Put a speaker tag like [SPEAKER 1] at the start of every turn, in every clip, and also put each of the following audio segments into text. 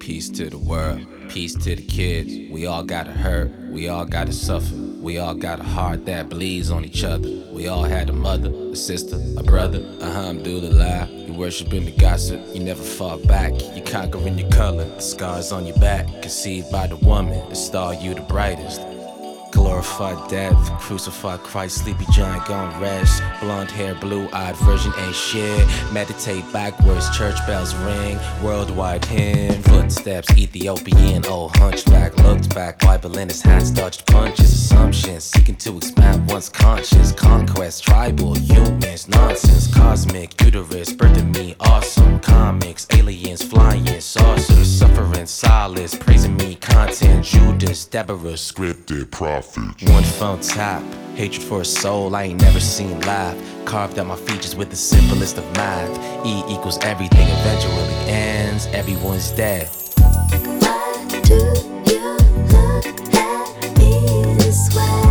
[SPEAKER 1] Peace to the world, peace to the kids. We all gotta hurt, we all gotta suffer. We all got a heart that bleeds on each other. We all had a mother, a sister, a brother. Alhamdulillah, you worshiping the gossip. You never fought back, you conquering your color. The scars on your back, conceived by the woman. The star, you the brightest. Glorified death, crucified Christ, sleepy giant gone rest. Blonde hair, blue-eyed virgin ain't shit. Meditate backwards, church bells ring. Worldwide hymn, footsteps, Ethiopian. Old hunchback looked back, Bible in his hands, dodged punches. Assumptions, seeking to expand one's conscience. Conquest, tribal, humans, nonsense. Cosmic, uterus, birthing me, awesome. Comics, aliens, flying, saucers. Suffering, solace, praising me, content. Judas, Deborah,
[SPEAKER 2] Scripted prophets.
[SPEAKER 1] one phone tap, hatred for a soul I ain't never seen live. Carved out my features with the simplest of math. E equals everything eventually ends, everyone's dead.
[SPEAKER 3] Why do you look at me this way?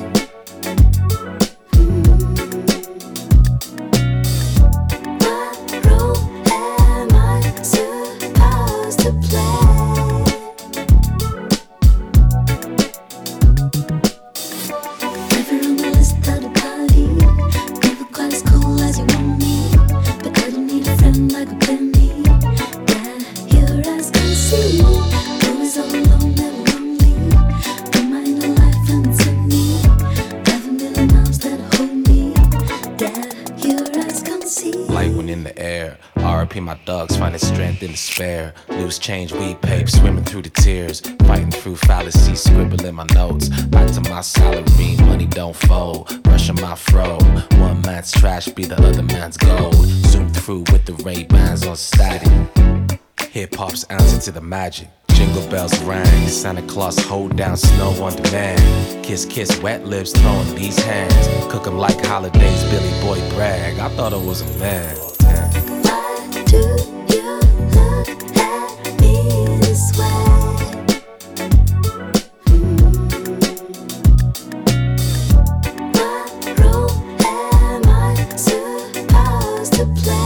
[SPEAKER 3] What role am I supposed to play? Never on my list of the party. Never quite as cool as you want me, but I don't need a friend like a penny. Yeah, your eyes can see. Always all alone, never lonely. Put my inner life into me. 5,000,000 miles that hold me. Yeah, your eyes can see.
[SPEAKER 1] Light one in the air. RIP my dogs, finding strength in despair. Loose change, weed pape, swimming through the tears. Fighting through fallacies, scribbling my notes. Back to my salary, money don't fold. Brushing my fro. One man's trash be the other man's gold. Zoom through with the Ray-Bans on static. Hip-hop's answer to the magic. Jingle bells rang, Santa Claus hold down snow on demand. Kiss, kiss, wet lips, throwing these hands. Cook 'em like holidays, Billy Boy brag. I thought I was a man. Damn.
[SPEAKER 3] Why do you look at me this way? What role am I supposed to play?